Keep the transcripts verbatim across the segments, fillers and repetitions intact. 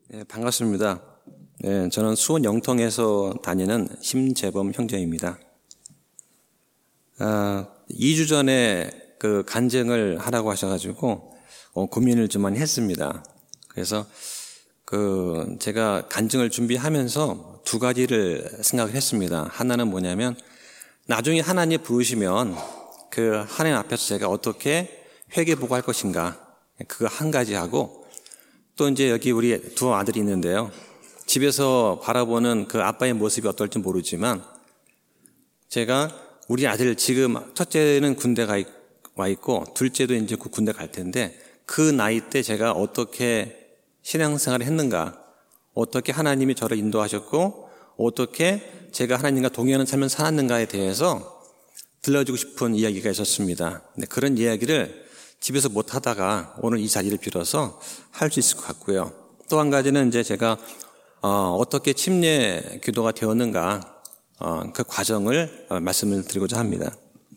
네, 반갑습니다. 네, 저는 수원 영통에서 다니는 심재범 형제입니다. 아, 이 주 전에 그 간증을 하라고 하셔가지고 어, 고민을 좀 많이 했습니다. 그래서 그 제가 간증을 준비하면서 두 가지를 생각을 했습니다. 하나는 뭐냐면 나중에 하나님 부르시면 그 하나님 앞에서 제가 어떻게 회개보고할 것인가, 그거 한 가지 하고, 또 이제 여기 우리 두 아들이 있는데요. 집에서 바라보는 그 아빠의 모습이 어떨지 모르지만 제가 우리 아들 지금 첫째는 군대 가 와 있고 둘째도 이제 군대 갈 텐데 그 나이 때 제가 어떻게 신앙생활을 했는가, 어떻게 하나님이 저를 인도하셨고 어떻게 제가 하나님과 동행하는 삶을 살았는가에 대해서 들려주고 싶은 이야기가 있었습니다. 근데 그런 이야기를 집에서 못 하다가 오늘 이 자리를 빌어서 할 수 있을 것 같고요. 또 한 가지는 이제 제가 어, 어떻게 침례 기도가 되었는가, 어, 그 과정을 어, 말씀을 드리고자 합니다.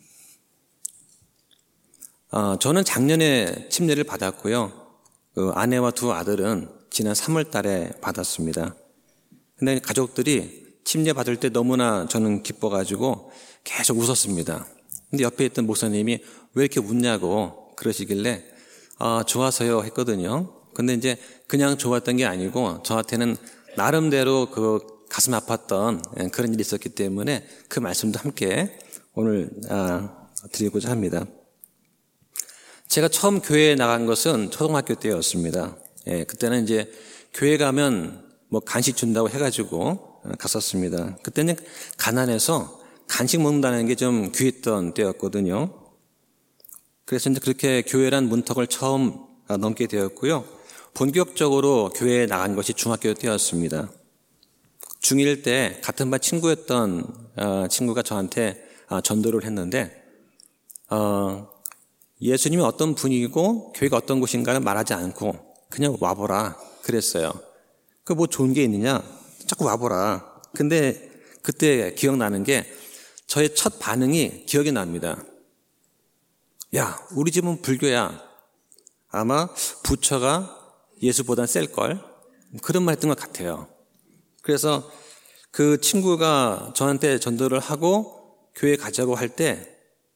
어, 저는 작년에 침례를 받았고요. 그 아내와 두 아들은 지난 삼월 달에 받았습니다. 근데 가족들이 침례 받을 때 너무나 저는 기뻐가지고 계속 웃었습니다. 근데 옆에 있던 목사님이 왜 이렇게 웃냐고 그러시길래 아, 좋아서요 했거든요. 근데 이제 그냥 좋았던 게 아니고 저한테는 나름대로 그 가슴 아팠던 그런 일이 있었기 때문에 그 말씀도 함께 오늘 아, 드리고자 합니다. 제가 처음 교회에 나간 것은 초등학교 때였습니다. 예, 그때는 이제 교회 가면 뭐 간식 준다고 해가지고 갔었습니다. 그때는 가난해서 간식 먹는다는 게 좀 귀했던 때였거든요. 그래서 이제 그렇게 교회란 문턱을 처음 넘게 되었고요. 본격적으로 교회에 나간 것이 중학교 때였습니다. 중일 때 같은 반 친구였던 친구가 저한테 전도를 했는데 어, 예수님이 어떤 분이고 교회가 어떤 곳인가는 말하지 않고 그냥 와보라 그랬어요. 그 뭐 좋은 게 있느냐? 자꾸 와보라. 근데 그때 기억나는 게 저의 첫 반응이 기억이 납니다. 야, 우리 집은 불교야. 아마 부처가 예수보단 셀걸? 그런 말 했던 것 같아요. 그래서 그 친구가 저한테 전도를 하고 교회 가자고 할 때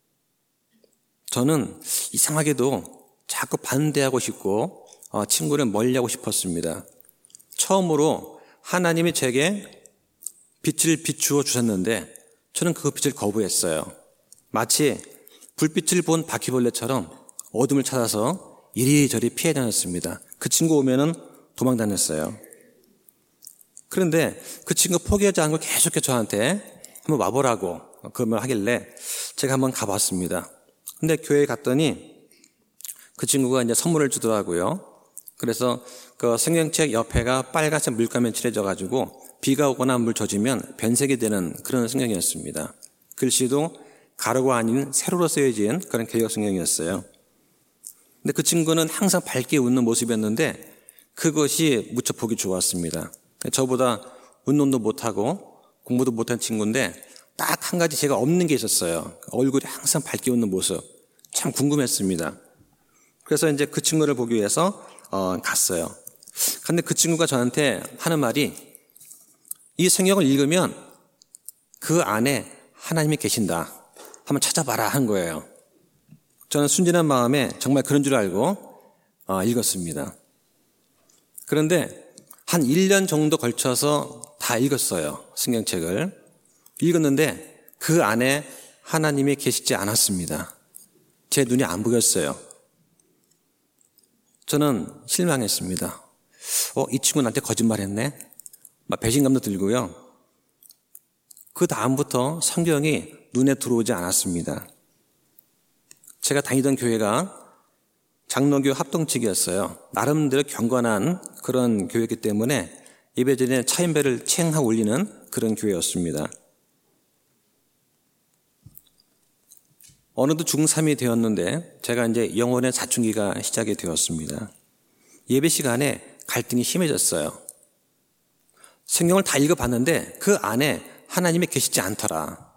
저는 이상하게도 자꾸 반대하고 싶고 어, 친구를 멀리하고 싶었습니다. 처음으로 하나님이 제게 빛을 비추어 주셨는데 저는 그 빛을 거부했어요. 마치 불빛을 본 바퀴벌레처럼 어둠을 찾아서 이리저리 피해 다녔습니다. 그 친구 오면은 도망 다녔어요. 그런데 그 친구 포기하지 않고 계속해서 저한테 한번 와보라고 그 말 하길래 제가 한번 가봤습니다. 근데 교회에 갔더니 그 친구가 이제 선물을 주더라고요. 그래서 그 성경책 옆에가 빨간색 물감에 칠해져가지고 비가 오거나 물 젖으면 변색이 되는 그런 성경이었습니다. 글씨도 가로가 아닌 세로로 쓰여진 그런 개역 성경이었어요. 근데 그 친구는 항상 밝게 웃는 모습이었는데 그것이 무척 보기 좋았습니다. 저보다 운동도 못하고 공부도 못한 친구인데 딱 한 가지 제가 없는 게 있었어요. 얼굴이 항상 밝게 웃는 모습. 참 궁금했습니다. 그래서 이제 그 친구를 보기 위해서 어, 갔어요. 근데 그 친구가 저한테 하는 말이 이 성경을 읽으면 그 안에 하나님이 계신다. 한번 찾아봐라 한 거예요. 저는 순진한 마음에 정말 그런 줄 알고 어, 읽었습니다. 그런데 한 일 년 정도 걸쳐서 다 읽었어요. 성경책을. 읽었는데 그 안에 하나님이 계시지 않았습니다. 제 눈이 안 보였어요. 저는 실망했습니다. 어, 이 친구 나한테 거짓말했네? 막 배신감도 들고요. 그 다음부터 성경이 눈에 들어오지 않았습니다. 제가 다니던 교회가 장로교 합동측이었어요. 나름대로 경건한 그런 교회이기 때문에 예배 전에 차인배를 챙하고 올리는 그런 교회였습니다. 어느덧 중삼이 되었는데 제가 이제 영혼의 사춘기가 시작이 되었습니다. 예배 시간에 갈등이 심해졌어요. 성경을 다 읽어봤는데 그 안에 하나님이 계시지 않더라.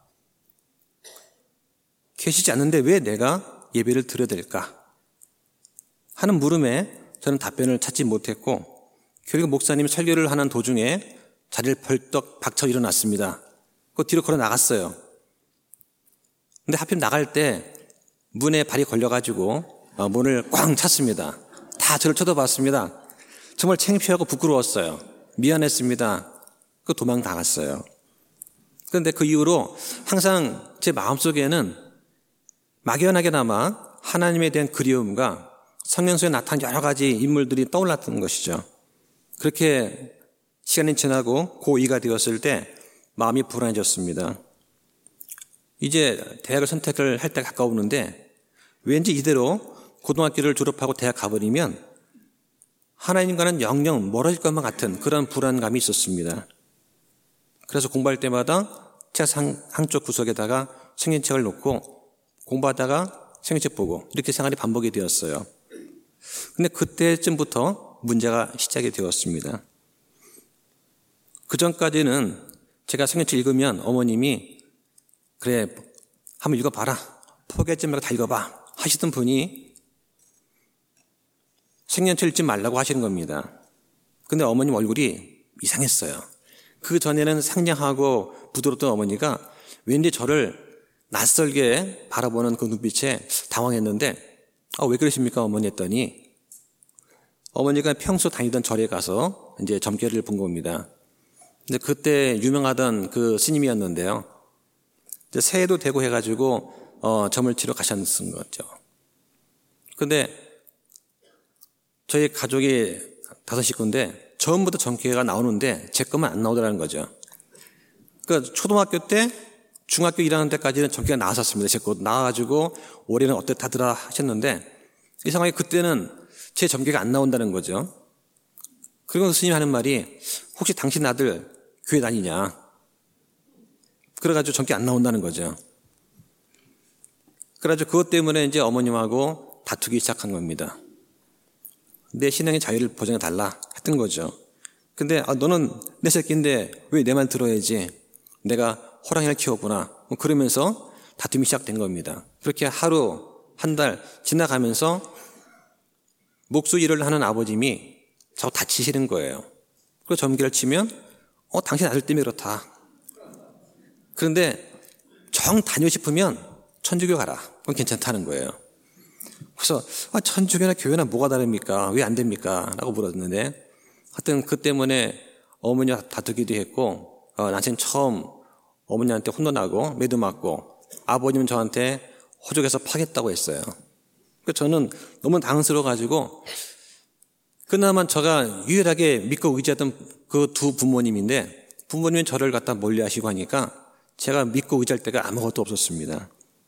계시지 않는데 왜 내가 예배를 드려야 될까 하는 물음에 저는 답변을 찾지 못했고 그리고 목사님이 설교를 하는 도중에 자리를 벌떡 박쳐 일어났습니다. 그 뒤로 걸어 나갔어요. 근데 하필 나갈 때 문에 발이 걸려가지고 문을 꽝 찼습니다. 다 저를 쳐다봤습니다. 정말 창피하고 부끄러웠어요. 미안했습니다. 그 도망 나갔어요. 그런데 그 이후로 항상 제 마음속에는 막연하게나마 하나님에 대한 그리움과 성경서에 나타난 여러 가지 인물들이 떠올랐던 것이죠. 그렇게 시간이 지나고 고이가 되었을 때 마음이 불안해졌습니다. 이제 대학을 선택을 할 때 가까우는데 왠지 이대로 고등학교를 졸업하고 대학 가버리면 하나님과는 영영 멀어질 것만 같은 그런 불안감이 있었습니다. 그래서 공부할 때마다 책상 한쪽 구석에다가 성경책을 놓고 공부하다가 성경책 보고 이렇게 생활이 반복이 되었어요. 근데 그때쯤부터 문제가 시작이 되었습니다. 그 전까지는 제가 성경책 읽으면 어머님이 그래 한번 읽어봐라, 포기하지 말고 다 읽어봐 하시던 분이 성경책 읽지 말라고 하시는 겁니다. 근데 어머님 얼굴이 이상했어요. 그 전에는 상냥하고 부드러웠던 어머니가 왠지 저를 낯설게 바라보는 그 눈빛에 당황했는데 아, 왜 그러십니까 어머니 했더니 어머니가 평소 다니던 절에 가서 이제 점괘를 본 겁니다. 근데 그때 유명하던 그 스님이었는데요. 이제 새해도 되고 해가지고 어, 점을 치러 가셨던 거죠. 근데 저희 가족이 다섯 식구인데 전부 다 점괘가 나오는데 제 것만 안 나오더라는 거죠. 그러니까 초등학교 때 중학교 일 학년 때까지는 점괘가 나왔었습니다. 제 것 나와가지고 올해는 어땠다더라 하셨는데 이상하게 그때는 제 점괘가 안 나온다는 거죠. 그리고 스님이 하는 말이 혹시 당신 아들 교회 다니냐? 그래가지고 점괘 안 나온다는 거죠. 그래가지고 그것 때문에 이제 어머님하고 다투기 시작한 겁니다. 내 신앙의 자유를 보장해달라 했던 거죠. 근데 아, 너는 내 새끼인데 왜 내 말 들어야지. 내가 호랑이를 키웠구나. 뭐 그러면서 다툼이 시작된 겁니다. 그렇게 하루 한 달 지나가면서 목수 일을 하는 아버님이 자꾸 다치시는 거예요. 그리고 점괘를 치면 어 당신 아들 때문에 그렇다. 그런데 정 다니고 싶으면 천주교 가라. 그건 괜찮다는 거예요. 그래서 아, 천주교나 교회나 뭐가 다릅니까? 왜 안 됩니까? 라고 물었는데 하여튼 그 때문에 어머니와 다투기도 했고 어, 난생 처음 어머니한테 혼나고 매도 맞고 아버님은 저한테 호적에서 파겠다고 했어요. 그래서 저는 너무 당황스러워가지고 그나마 제가 유일하게 믿고 의지했던 그 두 부모님인데 부모님은 저를 갖다 멀리하시고 하니까 제가 믿고 의지할 데가 아무것도 없었습니다.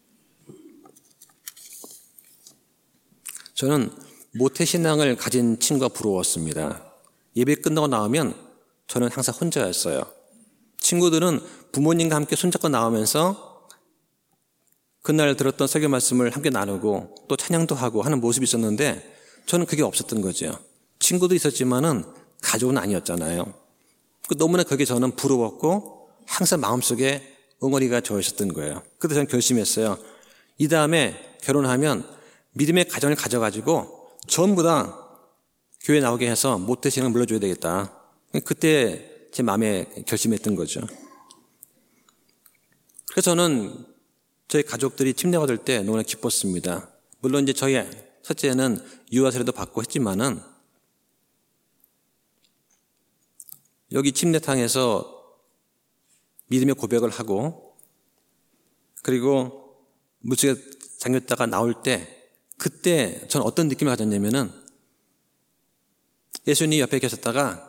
저는 모태신앙을 가진 친구가 부러웠습니다. 예배 끝나고 나오면 저는 항상 혼자였어요. 친구들은 부모님과 함께 손잡고 나오면서 그날 들었던 설교 말씀을 함께 나누고 또 찬양도 하고 하는 모습이 있었는데 저는 그게 없었던 거죠. 친구도 있었지만은 가족은 아니었잖아요. 너무나 그게 저는 부러웠고 항상 마음속에 응어리가 저어 있었던 거예요. 그래서 저는 결심했어요. 이 다음에 결혼하면 믿음의 가정을 가져가지고 전부 다 교회 나오게 해서 모태신앙을 물려줘야 되겠다. 그때 제 마음에 결심했던 거죠. 그래서 저는 저희 가족들이 침례가 될 때 너무나 기뻤습니다. 물론 이제 저희 첫째는 유아 세례도 받고 했지만은 여기 침례탕에서 믿음의 고백을 하고 그리고 물속에 잠겼다가 나올 때 그때 저는 어떤 느낌을 가졌냐면은 예수님 옆에 계셨다가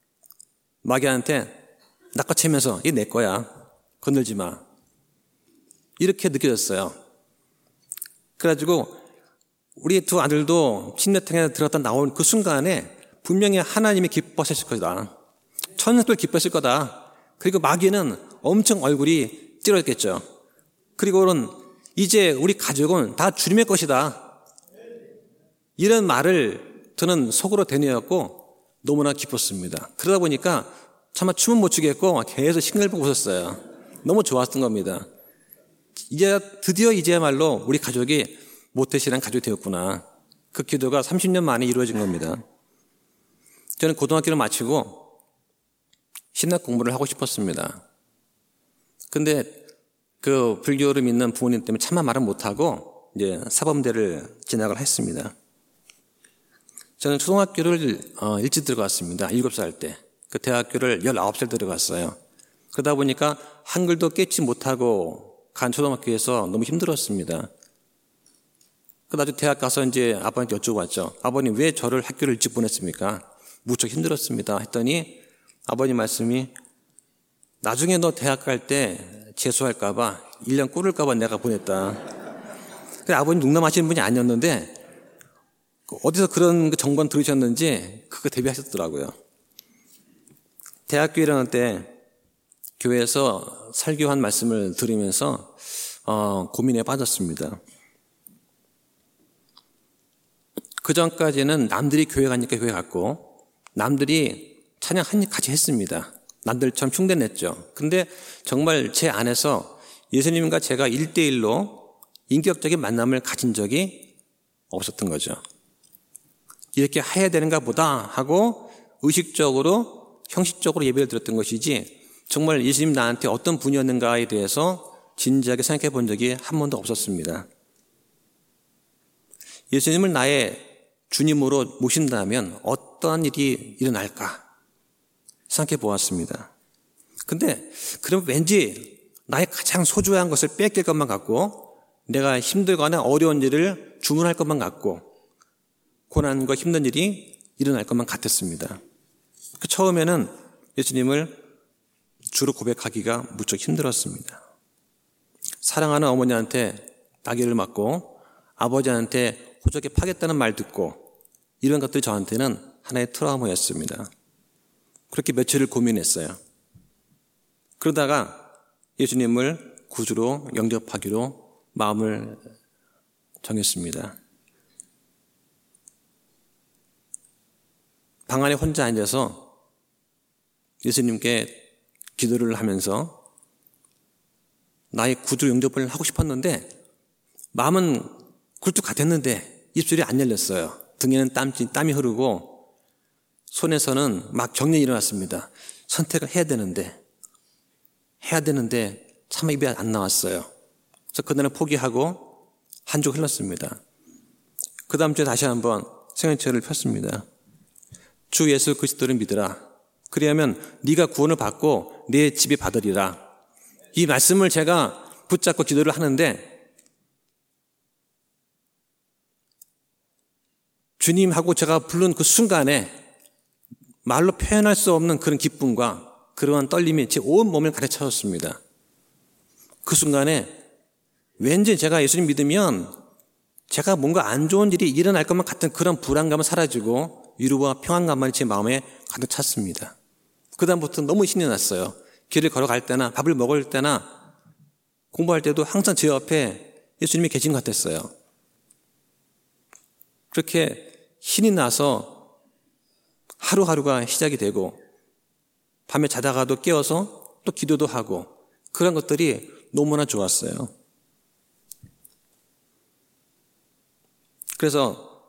마귀한테 낚아채면서 이게 내 거야. 건들지 마. 이렇게 느껴졌어요. 그래가지고 우리 두 아들도 침례탕에 들어갔다 나온 그 순간에 분명히 하나님이 기뻐하셨을 거다. 천국도 기뻐했을 거다. 그리고 마귀는 엄청 얼굴이 찌르겠죠. 그리고는 이제 우리 가족은 다 주님의 것이다. 이런 말을 저는 속으로 되뇌었고 너무나 기뻤습니다. 그러다 보니까 차마 춤은 못 추겠고 계속 싱글벙글 웃었어요. 너무 좋았던 겁니다. 이제 드디어 이제야말로 우리 가족이 모태신앙 가족이 되었구나. 그 기도가 삼십 년 만에 이루어진 겁니다. 저는 고등학교를 마치고 신학 공부를 하고 싶었습니다. 근데 그 불교를 믿는 부모님 때문에 차마 말은 못하고 이제 사범대를 진학을 했습니다. 저는 초등학교를 어, 일찍 들어갔습니다. 일곱 살 때. 그 대학교를 열아홉 살 들어갔어요. 그러다 보니까 한글도 깨지 못하고 간 초등학교에서 너무 힘들었습니다. 그 나중에 대학 가서 이제 아버님께 여쭤봤죠. 아버님 왜 저를 학교를 일찍 보냈습니까? 무척 힘들었습니다. 했더니 아버님 말씀이 나중에 너 대학 갈 때 재수할까봐 일 년 꿇을까봐 내가 보냈다. 아버님 농담하시는 분이 아니었는데 어디서 그런 정보를 들으셨는지 그거 대비하셨더라고요. 대학교 일 학년 때 교회에서 설교한 말씀을 들으면서 어, 고민에 빠졌습니다. 그 전까지는 남들이 교회 가니까 교회 갔고 남들이 찬양 같이 했습니다. 남들처럼 흉내냈죠. 근데 정말 제 안에서 예수님과 제가 일대일로 인격적인 만남을 가진 적이 없었던 거죠. 이렇게 해야 되는가 보다 하고 의식적으로 형식적으로 예배를 드렸던 것이지 정말 예수님 나한테 어떤 분이었는가에 대해서 진지하게 생각해 본 적이 한 번도 없었습니다. 예수님을 나의 주님으로 모신다면 어떠한 일이 일어날까 생각해 보았습니다. 근데 그럼 왠지 나의 가장 소중한 것을 뺏길 것만 같고 내가 힘들거나 어려운 일을 주문할 것만 같고 고난과 힘든 일이 일어날 것만 같았습니다. 그 처음에는 예수님을 주로 고백하기가 무척 힘들었습니다. 사랑하는 어머니한테 따귀를 맞고 아버지한테 호적에 파겠다는 말 듣고 이런 것들이 저한테는 하나의 트라우마였습니다. 그렇게 며칠을 고민했어요. 그러다가 예수님을 구주로 영접하기로 마음을 정했습니다. 방 안에 혼자 앉아서 예수님께 기도를 하면서 나의 구주 영접을 하고 싶었는데 마음은 굴뚝 같았는데 입술이 안 열렸어요. 등에는 땀, 땀이 흐르고 손에서는 막 경련이 일어났습니다. 선택을 해야 되는데 해야 되는데 참 입이 안 나왔어요. 그래서 그날은 포기하고 한 주 흘렀습니다. 그 다음 주에 다시 한번 생연체를 폈습니다. 주 예수 그리스도를 믿으라. 그리하면 네가 구원을 받고 내 집에 받으리라. 이 말씀을 제가 붙잡고 기도를 하는데 주님하고 제가 부른 그 순간에 말로 표현할 수 없는 그런 기쁨과 그러한 떨림이 제 온 몸을 가득 그 순간에 왠지 제가 예수님 믿으면 제가 뭔가 안 좋은 일이 일어날 것만 같은 그런 불안감은 사라지고 위로와 평안감만 제 마음에 가득 찼습니다. 그 다음부터 너무 신이 났어요. 길을 걸어갈 때나 밥을 먹을 때나 공부할 때도 항상 제 옆에 예수님이 계신 것 같았어요. 그렇게 신이 나서 하루하루가 시작이 되고 밤에 자다가도 깨어서 또 기도도 하고 그런 것들이 너무나 좋았어요. 그래서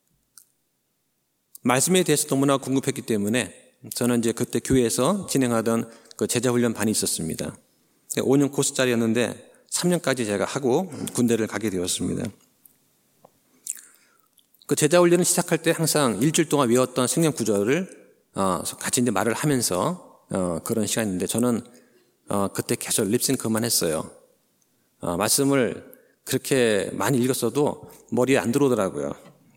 말씀에 대해서 너무나 궁금했기 때문에 저는 이제 그때 교회에서 진행하던 그 제자훈련 반이 있었습니다. 오 년 코스짜리였는데 삼 년까지 제가 하고 군대를 가게 되었습니다. 그 제자훈련을 시작할 때 항상 일주일 동안 외웠던 성경 구절을 어, 같이 이제 말을 하면서 어, 그런 시간인데 저는 어, 그때 계속 립싱크만 했어요. 어, 말씀을 그렇게 많이 읽었어도 머리에 안 들어오더라고요.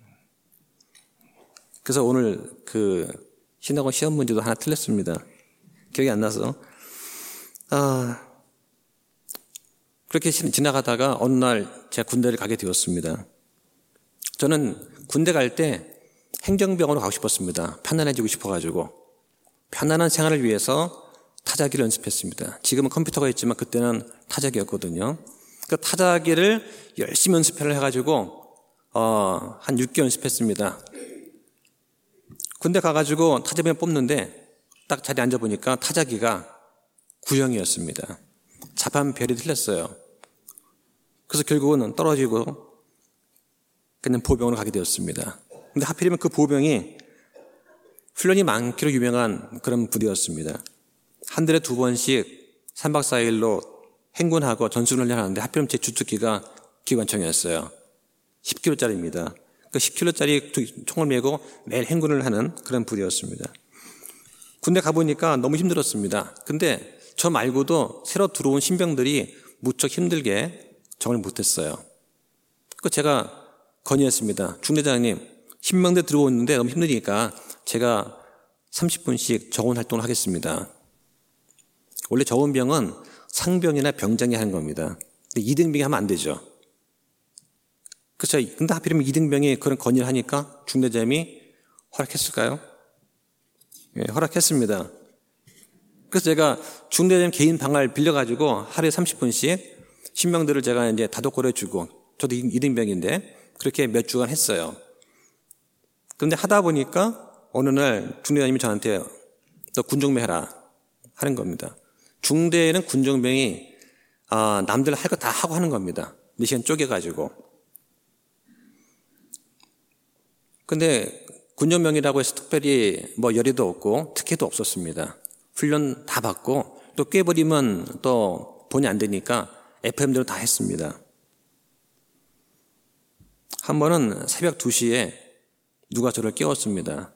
그래서 오늘 그 신학원 시험 문제도 하나 틀렸습니다. 기억이 안 나서. 아, 그렇게 지나가다가 어느 날 제가 군대를 가게 되었습니다. 저는 군대 갈 때 행정병으로 가고 싶었습니다. 편안해지고 싶어가지고. 편안한 생활을 위해서 타자기를 연습했습니다. 지금은 컴퓨터가 있지만 그때는 타자기였거든요. 그 타자기를 열심히 연습을 해가지고 어, 한 육 개월 연습했습니다. 군대 가가지고 타자비를 뽑는데 딱 자리에 앉아보니까 타자기가 구형이었습니다. 자판 별이 틀렸어요. 그래서 결국은 떨어지고 그냥 보병으로 가게 되었습니다. 근데 하필이면 그 보병이 훈련이 많기로 유명한 그런 부대였습니다. 한 달에 두 번씩 삼 박 사 일로 행군하고 전술훈련을 하는데 하필이면 제 주특기가 기관총이었어요. 십 킬로그램짜리입니다. 그 십 킬로그램짜리 총을 메고 매일 행군을 하는 그런 부대였습니다. 군대 가보니까 너무 힘들었습니다. 근데 저 말고도 새로 들어온 신병들이 무척 힘들게 적응을 못했어요. 그 제가 건의했습니다. 중대장님, 신병대 들어오는데 너무 힘드니까 제가 삼십 분씩 적응 활동을 하겠습니다. 원래 적응병은 상병이나 병장이 하는 겁니다. 근데 이등병이 하면 안 되죠. 그렇죠. 근데 하필이면 이등병이 그런 건의를 하니까 중대장님이 허락했을까요? 예, 허락했습니다. 그래서 제가 중대장님 개인 방을 빌려가지고 하루에 삼십 분씩 신병들을 제가 이제 다독거려 주고, 저도 이등병인데 그렇게 몇 주간 했어요. 그런데 하다 보니까 어느 날 중대장님이 저한테 너 군종배 해라 하는 겁니다. 중대에는 군종병이 아, 남들 할 거 다 하고 하는 겁니다. 몇 시간 쪼개가지고. 근데 군종병이라고 해서 특별히 뭐 열의도 없고 특혜도 없었습니다. 훈련 다 받고 또 깨버리면 또 본이 안 되니까 에프엠대로 다 했습니다. 한 번은 새벽 두 시에 누가 저를 깨웠습니다.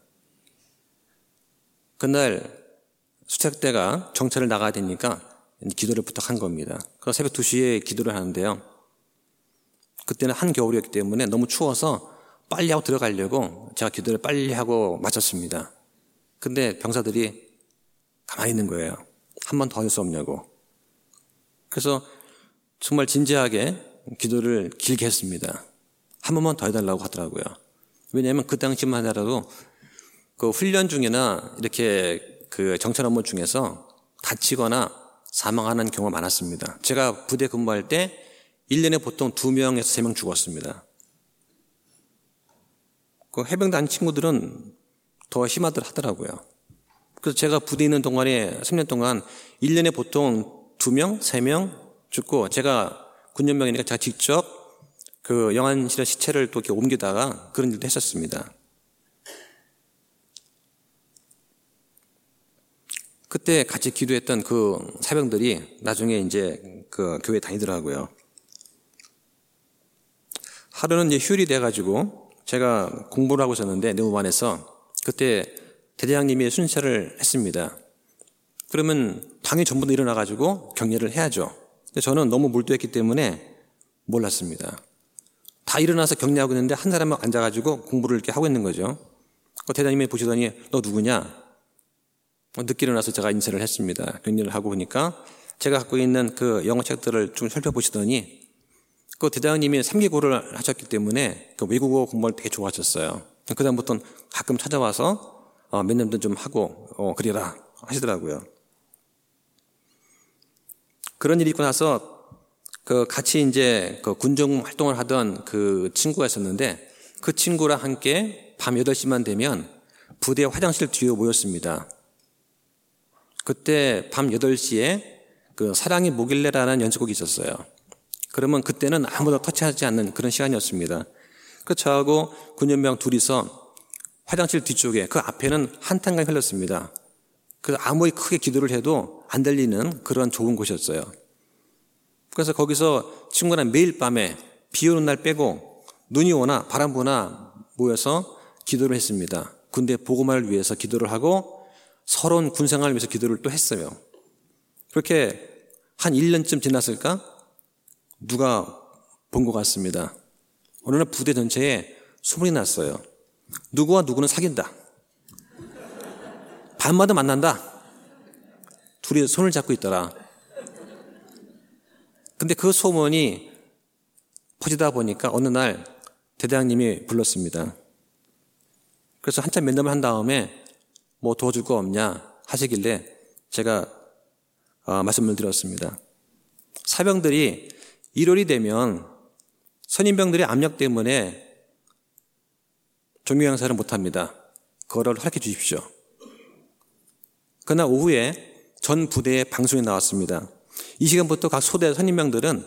그날 수색대가 정찰을 나가야 되니까 기도를 부탁한 겁니다. 그래서 새벽 두 시에 기도를 하는데요. 그때는 한겨울이었기 때문에 너무 추워서 빨리 하고 들어가려고 제가 기도를 빨리 하고 마쳤습니다. 근데 병사들이 가만히 있는 거예요. 한 번 더 할 수 없냐고. 그래서 정말 진지하게 기도를 길게 했습니다. 한 번만 더 해달라고 하더라고요. 왜냐하면 그 당시만 하더라도 그 훈련 중이나 이렇게 그 정찰 업무 중에서 다치거나 사망하는 경우가 많았습니다. 제가 부대 근무할 때 일 년에 보통 두 명에서 세 명 죽었습니다. 그 해병대 한 친구들은 더 심하들 하더라고요. 그래서 제가 부대에 있는 동안에 삼 년 동안 일 년에 보통 두 명, 세 명 죽고, 제가 군연병이니까 제가 직접 그 영안실의 시체를 또 이렇게 옮기다가 그런 일도 했었습니다. 그때 같이 기도했던 그 사병들이 나중에 이제 그 교회 다니더라고요. 하루는 이제 휴일이 돼가지고 제가 공부를 하고 있었는데 내무반에서 그때 대대장님이 순찰을 했습니다. 그러면 당연히 전부 다 일어나가지고 격려를 해야죠. 근데 저는 너무 몰두했기 때문에 몰랐습니다. 다 일어나서 격려하고 있는데 한 사람만 앉아가지고 공부를 이렇게 하고 있는 거죠. 그 대장님이 보시더니 너 누구냐? 늦게 일어나서 제가 인사를 했습니다. 격려를 하고 보니까 제가 갖고 있는 그 영어 책들을 좀 살펴보시더니 그 대장님이 삼 기고를 하셨기 때문에 그 외국어 공부를 되게 좋아하셨어요. 그 다음부터는 가끔 찾아와서 어, 몇 년도 좀 하고 어, 그래라 하시더라고요. 그런 일이 있고 나서 그 같이 이제 그 군정 활동을 하던 그 친구가 있었는데 그 친구랑 함께 밤 여덟 시만 되면 부대 화장실 뒤에 모였습니다. 그때 밤 여덟 시에 그 사랑이 뭐길래라는 연습곡이 있었어요. 그러면 그때는 아무도 터치하지 않는 그런 시간이었습니다. 그 저하고 군연병 둘이서 화장실 뒤쪽에, 그 앞에는 한탄강이 흘렀습니다. 그래서 아무리 크게 기도를 해도 안 들리는 그런 좁은 곳이었어요. 그래서 거기서 친구랑 매일 밤에 비 오는 날 빼고 눈이 오나 바람 부나 모여서 기도를 했습니다. 군대 보고만을 위해서 기도를 하고 서러운 군생활을 위해서 기도를 또 했어요. 그렇게 한 일 년쯤 지났을까? 누가 본 것 같습니다. 어느 날 부대 전체에 소문이 났어요. 누구와 누구는 사귄다. 밤마다 만난다. 둘이 손을 잡고 있더라. 근데 그 소문이 퍼지다 보니까 어느 날 대대장님이 불렀습니다. 그래서 한참 면담을 한 다음에 뭐 도와줄 거 없냐 하시길래 제가 어, 말씀을 드렸습니다. 사병들이 일월이 되면 선임병들의 압력 때문에 종교 행사를 못합니다. 그거를 허락해 주십시오. 그날 오후에 전 부대의 방송에 나왔습니다. 이 시간부터 각 소대 선임병들은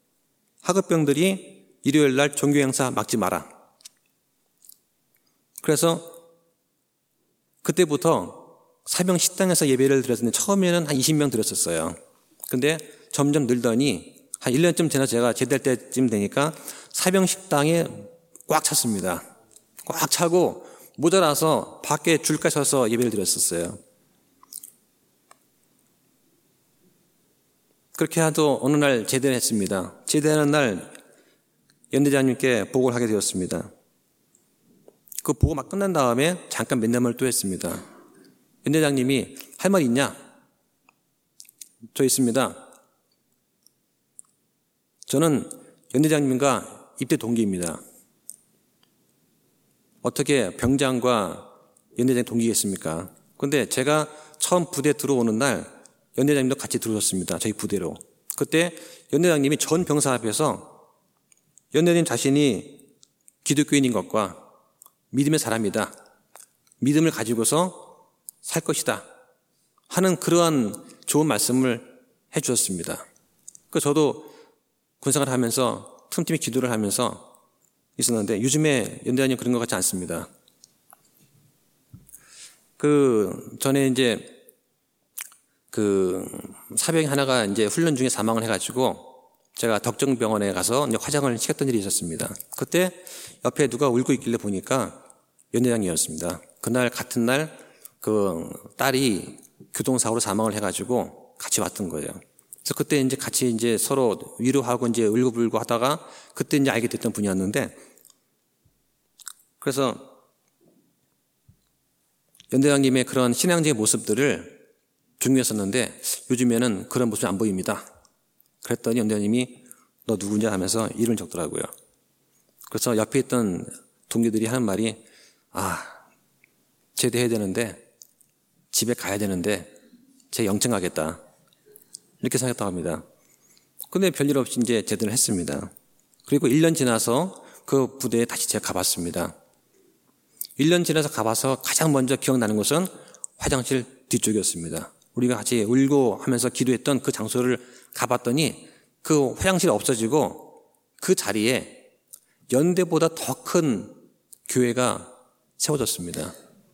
하급병들이 일요일 날 종교 행사 막지 마라. 그래서 그때부터 사병 식당에서 예배를 드렸는데 처음에는 한 이십 명 드렸었어요. 근데 점점 늘더니 한 일 년쯤 지나서 제가 제대할 때쯤 되니까 사병 식당에 꽉 찼습니다. 꽉 차고 모자라서 밖에 줄까지 서서 예배를 드렸었어요. 그렇게 하도 어느 날 제대를 했습니다. 제대하는 날 연대장님께 보고를 하게 되었습니다. 그 보고 막 끝난 다음에 잠깐 면담을 또 했습니다. 연대장님이 할 말 있냐? 저 있습니다. 저는 연대장님과 입대 동기입니다. 어떻게 병장과 연대장 동기겠습니까? 그런데 제가 처음 부대 들어오는 날 연대장님도 같이 들어오셨습니다. 저희 부대로. 그때 연대장님이 전 병사 앞에서 연대장님 자신이 기독교인인 것과 믿음의 사람이다. 믿음을 가지고서 살 것이다. 하는 그러한 좋은 말씀을 해 주셨습니다. 그 저도 군생활을 하면서 틈틈이 기도를 하면서 있었는데 요즘에 연대장님 그런 것 같지 않습니다. 그 전에 이제 그 사병이 하나가 이제 훈련 중에 사망을 해가지고 제가 덕정병원에 가서 이제 화장을 시켰던 일이 있었습니다. 그때 옆에 누가 울고 있길래 보니까 연대장이었습니다. 그날 같은 날 그 딸이 교통사고로 사망을 해가지고 같이 왔던 거예요. 그래서 그때 이제 같이 이제 서로 위로하고 이제 울고불고 하다가 그때 이제 알게 됐던 분이었는데 그래서 연대장님의 그런 신앙적인 모습들을 중요했었는데 요즘에는 그런 모습이 안 보입니다. 그랬더니 연대장님이 너 누구냐 하면서 이름을 적더라고요. 그래서 옆에 있던 동기들이 하는 말이 아 제대해야 되는데 집에 가야 되는데 제 영청 가겠다 이렇게 생각했다고 합니다. 근데 별일 없이 이제 제대를 했습니다. 그리고 일 년 지나서 그 부대에 다시 제가 가봤습니다. 일 년 지나서 가봐서 가장 먼저 기억나는 것은 화장실 뒤쪽이었습니다. 우리가 같이 울고 하면서 기도했던 그 장소를 가봤더니 그 화장실이 없어지고 그 자리에 연대보다 더 큰 교회가 세워졌습니다.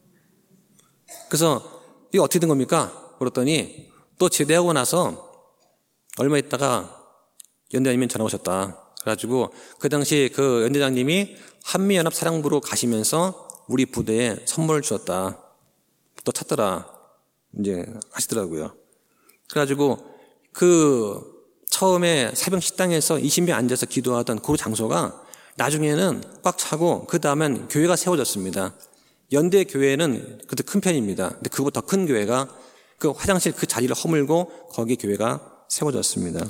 그래서 이게 어떻게 된 겁니까? 그랬더니 또 제대하고 나서 얼마 있다가 연대장님이 전화 오셨다. 그래가지고 그 당시 그 연대장님이 한미연합 사령부로 가시면서 우리 부대에 선물을 주었다. 또 찾더라. 이제 하시더라고요. 그래가지고 그 처음에 사병 식당에서 이십 명 앉아서 기도하던 그 장소가 나중에는 꽉 차고 그 다음엔 교회가 세워졌습니다. 연대 교회는 그때 큰 편입니다. 근데 그보다 더 큰 교회가 그 화장실 그 자리를 허물고 거기 교회가 세워졌습니다.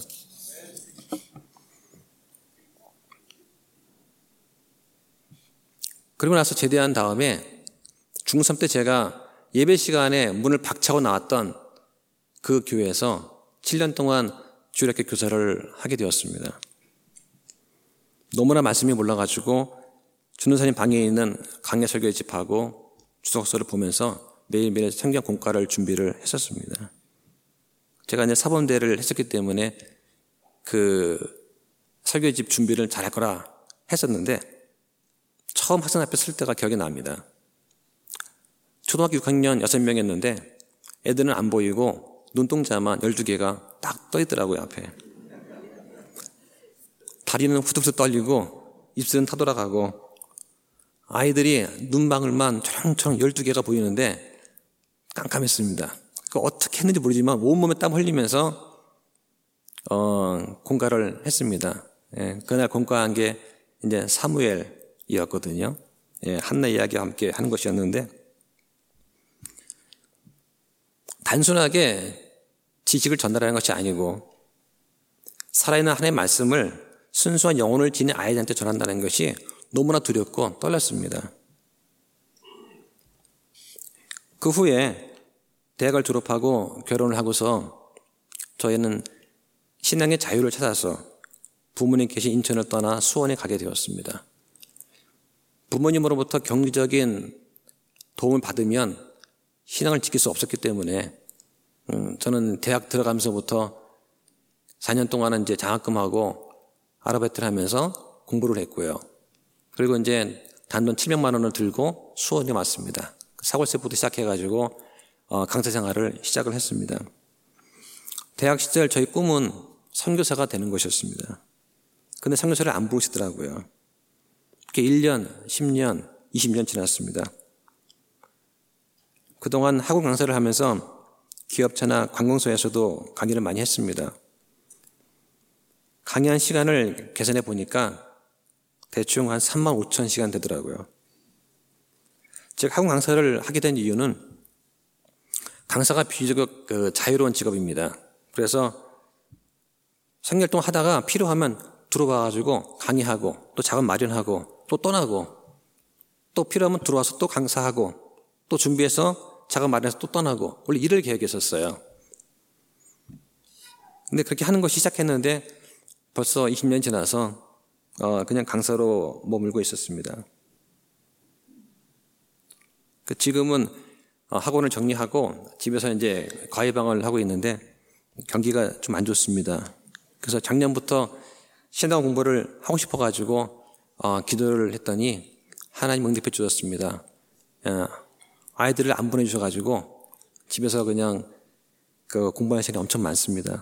그리고 나서 제대한 다음에 중삼 때 제가 예배 시간에 문을 박차고 나왔던 그 교회에서 칠 년 동안 주일학교 교사를 하게 되었습니다. 너무나 말씀이 몰라가지고 준호사님 방에 있는 강해 설교 집하고 주석서를 보면서 매일매일 성경 공과를 준비를 했었습니다. 제가 이제 사범대를 했었기 때문에 그 설교집 준비를 잘할 거라 했었는데 처음 학생 앞에 쓸 때가 기억이 납니다. 초등학교 육 학년 여섯 명이었는데 애들은 안 보이고 눈동자만 열두 개가 딱 떠 있더라고요, 앞에. 다리는 후들후들 떨리고 입술은 타돌아가고 아이들이 눈망울만 초롱초롱 열두 개가 보이는데 깜깜했습니다. 그 어떻게 했는지 모르지만 온몸에 땀 흘리면서 어, 공과를 했습니다. 예, 그날 공과한 게 이제 사무엘이었거든요. 예, 한나 이야기와 함께 하는 것이었는데 단순하게 지식을 전달하는 것이 아니고 살아있는 하나님의 말씀을 순수한 영혼을 지닌 아이들한테 전한다는 것이 너무나 두렵고 떨렸습니다. 그 후에 대학을 졸업하고 결혼을 하고서 저희는 신앙의 자유를 찾아서 부모님 계신 인천을 떠나 수원에 가게 되었습니다. 부모님으로부터 경제적인 도움을 받으면 신앙을 지킬 수 없었기 때문에 음, 저는 대학 들어가면서부터 사 년 동안은 이제 장학금하고 아르바이트를 하면서 공부를 했고요. 그리고 이제 단돈 칠백만 원을 들고 수원에 왔습니다. 사 월세부터 시작해가지고 어, 강사 생활을 시작을 했습니다. 대학 시절 저희 꿈은 선교사가 되는 것이었습니다. 근데 선교사를 안 부르시더라고요. 그렇게 일 년, 십 년, 이십 년 지났습니다. 그동안 학원 강사를 하면서 기업체나 관공서에서도 강의를 많이 했습니다. 강의한 시간을 계산해 보니까 대충 한 삼만 오천 시간 되더라고요. 즉 학원 강사를 하게 된 이유는 강사가 비교적 그 자유로운 직업입니다. 그래서 삼 개월 동안 하다가 필요하면 들어와가지고 강의하고 또 자금 마련하고 또 떠나고 또 필요하면 들어와서 또 강사하고 또 준비해서 자금 마련해서 또 떠나고 원래 이럴 계획이었었어요. 근데 그렇게 하는 것이 시작했는데 벌써 이십 년 지나서 어 그냥 강사로 머물고 있었습니다. 그 지금은 학원을 정리하고 집에서 이제 과외방을 하고 있는데 경기가 좀 안 좋습니다. 그래서 작년부터 신앙 공부를 하고 싶어가지고 어, 기도를 했더니 하나님 응답해 주셨습니다. 어, 아이들을 안 보내주셔가지고 집에서 그냥 그 공부하는 시간이 엄청 많습니다.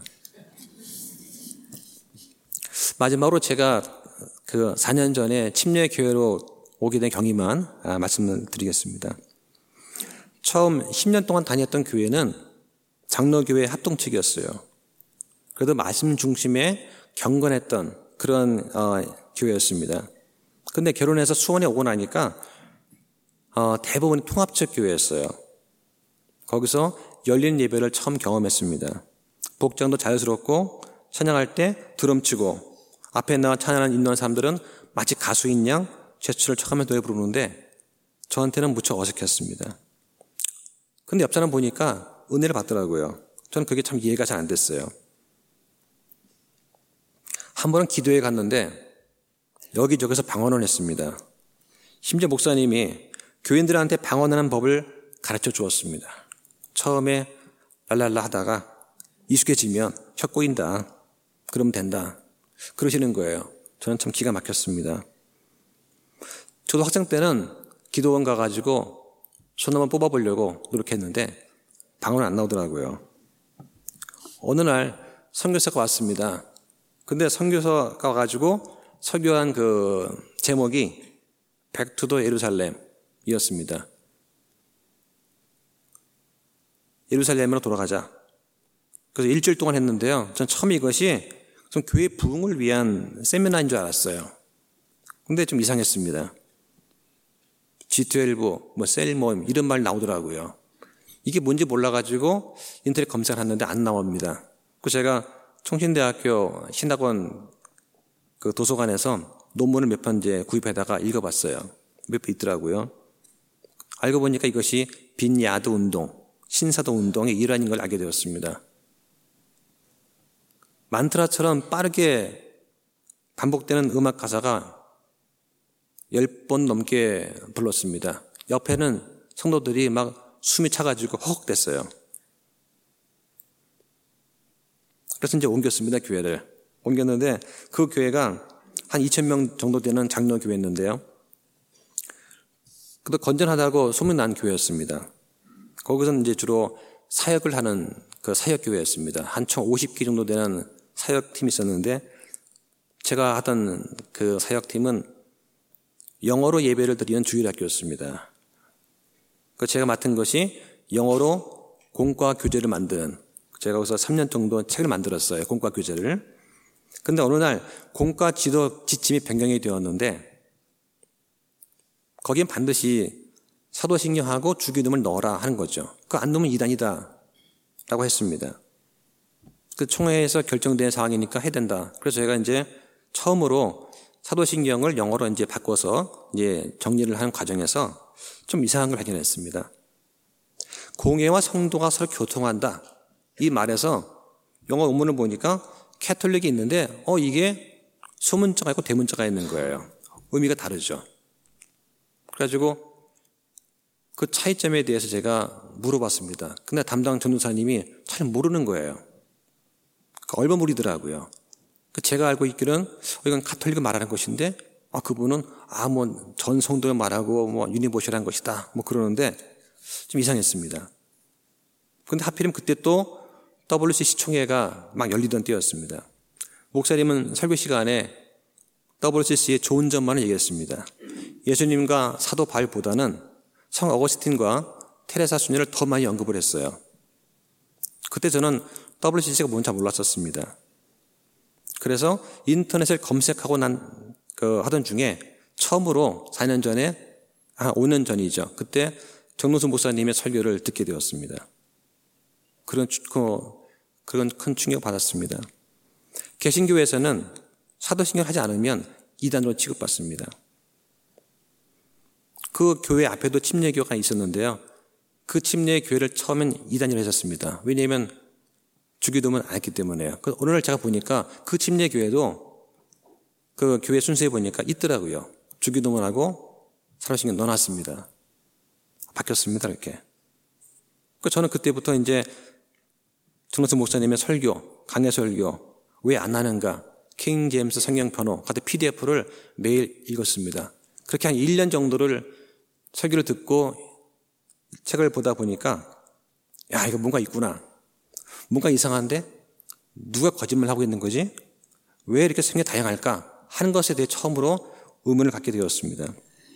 마지막으로 제가 그 사 년 전에 침례교회로 오게 된 경위만 아, 말씀을 드리겠습니다. 처음 십 년 동안 다녔던 교회는 장로교회 합동 측이었어요. 그래도 말씀 중심에 경건했던 그런 어, 교회였습니다. 근데 결혼해서 수원에 오고 나니까 어, 대부분 통합적 교회였어요. 거기서 열린 예배를 처음 경험했습니다. 복장도 자유스럽고 찬양할 때 드럼 치고 앞에 나와 찬양하는 인도하는 사람들은 마치 가수인 양 제스처를 척하며 노래 부르는데 저한테는 무척 어색했습니다. 근데 옆 사람 보니까 은혜를 받더라고요. 저는 그게 참 이해가 잘 안 됐어요. 한 번은 기도회 갔는데 여기저기서 방언을 했습니다. 심지어 목사님이 교인들한테 방언하는 법을 가르쳐 주었습니다. 처음에 랄랄라 하다가 익숙해지면 혀 꼬인다. 그러면 된다. 그러시는 거예요. 저는 참 기가 막혔습니다. 저도 학생 때는 기도원 가가지고 손 한번 뽑아보려고 노력했는데 방언은 안 나오더라고요. 어느 날 선교사가 왔습니다. 근데 선교사가 와가지고 설교한 그 제목이 Back to the 예루살렘이었습니다. 예루살렘으로 돌아가자. 그래서 일주일 동안 했는데요. 전 처음 이것이 좀 교회 부흥을 위한 세미나인 줄 알았어요. 근데 좀 이상했습니다. 지 십이, 뭐 셀 모임 이런 말 나오더라고요. 이게 뭔지 몰라가지고 인터넷 검색을 했는데 안 나옵니다. 그래서 제가 총신대학교 신학원 그 도서관에서 논문을 몇 편 이제 구입해다가 읽어봤어요. 몇 편 있더라고요. 알고 보니까 이것이 빈야드 운동, 신사도 운동의 일환인 걸 알게 되었습니다. 만트라처럼 빠르게 반복되는 음악 가사가 열 번 넘게 불렀습니다. 옆에는 성도들이 막 숨이 차가지고 허걱댔어요. 그래서 이제 옮겼습니다, 교회를. 옮겼는데 그 교회가 한 이천 명 정도 되는 장로교회였는데요. 그래도 건전하다고 소문난 교회였습니다. 거기서는 이제 주로 사역을 하는 그 사역교회였습니다. 한 총 오십 기 정도 되는 사역팀이 있었는데 제가 하던 그 사역팀은 영어로 예배를 드리는 주일학교였습니다. 그 제가 맡은 것이 영어로 공과 교재를 만드는, 제가 거기서 삼 년 정도 책을 만들었어요. 공과 교재를. 근데 어느 날 공과 지도 지침이 변경이 되었는데 거기엔 반드시 사도신경하고 주기도문을 넣어라 하는 거죠. 그거 안 넣으면 이단이다 라고 했습니다. 그 총회에서 결정된 상황이니까 해야 된다. 그래서 제가 이제 처음으로 사도신경을 영어로 이제 바꿔서 이제 정리를 하는 과정에서 좀 이상한 걸 발견했습니다. 공예와 성도가 서로 교통한다. 이 말에서 영어 원문을 보니까 캐톨릭이 있는데 어 이게 소문자가 있고 대문자가 있는 거예요. 의미가 다르죠. 그래가지고 그 차이점에 대해서 제가 물어봤습니다. 근데 담당 전도사님이 잘 모르는 거예요. 얼버무리더라고요. 제가 알고 있기는 이건 가톨릭을 말하는 것인데 아 그분은 아 뭐 전 성도를 말하고 뭐 유니버셜한 것이다 뭐 그러는데 좀 이상했습니다. 근데 하필이면 그때 또 더블유씨씨 총회가 막 열리던 때였습니다. 목사님은 설교 시간에 더블유씨씨의 좋은 점만을 얘기했습니다. 예수님과 사도 바울보다는 성 어거스틴과 테레사 수녀를 더 많이 언급을 했어요. 그때 저는 더블유씨씨가 뭔지 잘 몰랐었습니다. 그래서 인터넷을 검색하고 난 그 하던 중에 처음으로 사 년 전에, 아, 오 년 전이죠. 그때 정노수 목사님의 설교를 듣게 되었습니다. 그런, 그, 그런 큰 충격을 받았습니다. 개신교에서는 사도신경을 하지 않으면 이단으로 취급받습니다. 그 교회 앞에도 침례교가 있었는데요. 그 침례교회를 처음엔 이단이라고 했었습니다. 왜냐하면 주기도문을 안 했기 때문에요. 오늘 제가 보니까 그 침례교회도 그 교회 순서에 보니까 있더라고요. 주기도문하고 사도신경 넣어놨습니다. 바뀌었습니다, 이렇게. 저는 그때부터 이제 정노수 목사님의 설교, 강해 설교, 왜 안 하는가, 킹 제임스 성경 변호 같은 피디에프를 매일 읽었습니다. 그렇게 한 일 년 정도를 설교를 듣고 책을 보다 보니까, 야, 이거 뭔가 있구나. 뭔가 이상한데? 누가 거짓말하고 있는 거지? 왜 이렇게 성경이 다양할까? 하는 것에 대해 처음으로 의문을 갖게 되었습니다.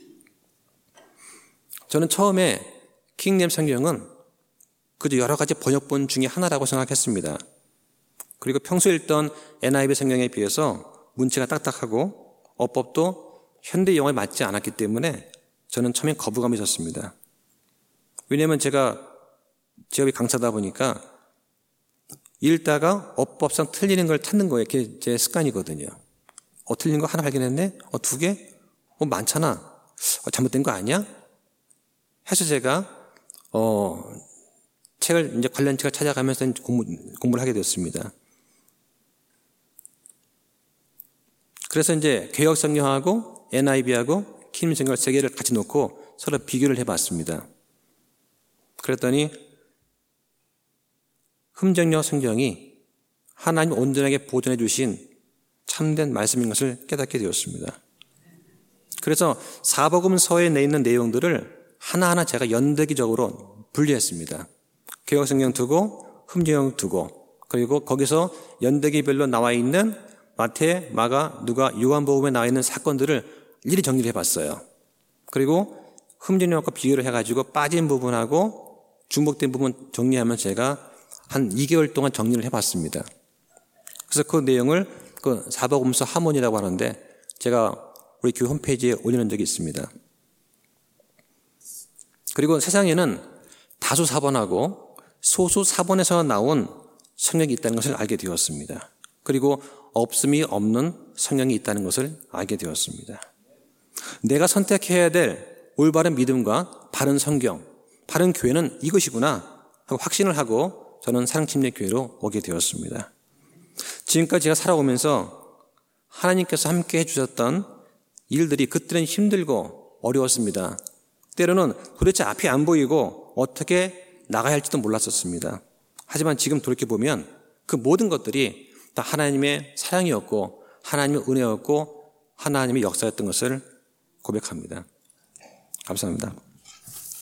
저는 처음에 킹 제임스 성경은 그저 여러 가지 번역본 중에 하나라고 생각했습니다. 그리고 평소에 읽던 엔아이브이 성경에 비해서 문체가 딱딱하고 어법도 현대 영어에 맞지 않았기 때문에 저는 처음엔 거부감이 있었습니다. 왜냐하면 제가 직업이 강사다 보니까 읽다가 어법상 틀리는 걸 찾는 거예요. 그게 제 습관이거든요. 어, 틀린 거 하나 발견했네? 어, 두 개? 어, 많잖아. 어, 잘못된 거 아니야? 해서 제가, 어, 책을, 이제 관련 책을 찾아가면서 공부, 공부를 하게 되었습니다. 그래서 이제 개혁성경하고 엔아이브이하고 킹성경 세 개를 같이 놓고 서로 비교를 해봤습니다. 그랬더니 흠정역 성경이 하나님 온전하게 보존해 주신 참된 말씀인 것을 깨닫게 되었습니다. 그래서 사복음서에 내 있는 내용들을 하나하나 제가 연대기적으로 분리했습니다. 개혁성경 두고 흠정역 두고 그리고 거기서 연대기별로 나와 있는 마태, 마가, 누가, 요한복음에 나와 있는 사건들을 일일이 정리를 해봤어요. 그리고 흠정역과 비교를 해가지고 빠진 부분하고 중복된 부분 정리하면 제가 한 이 개월 동안 정리를 해봤습니다. 그래서 그 내용을 그 사복음서 하몬이라고 하는데 제가 우리 교회 홈페이지에 올려놓은 적이 있습니다. 그리고 세상에는 다수 사본하고 소수 사본에서 나온 성경이 있다는 것을 알게 되었습니다. 그리고 없음이 없는 성경이 있다는 것을 알게 되었습니다. 내가 선택해야 될 올바른 믿음과 바른 성경, 바른 교회는 이것이구나 하고 확신을 하고 저는 사랑침례교회로 오게 되었습니다. 지금까지 제가 살아오면서 하나님께서 함께 해주셨던 일들이 그때는 힘들고 어려웠습니다. 때로는 도대체 앞이 안 보이고 어떻게 나가야 할지도 몰랐었습니다. 하지만 지금 돌이켜보면 그 모든 것들이 다 하나님의 사랑이었고 하나님의 은혜였고 하나님의 역사였던 것을 고백합니다. 감사합니다.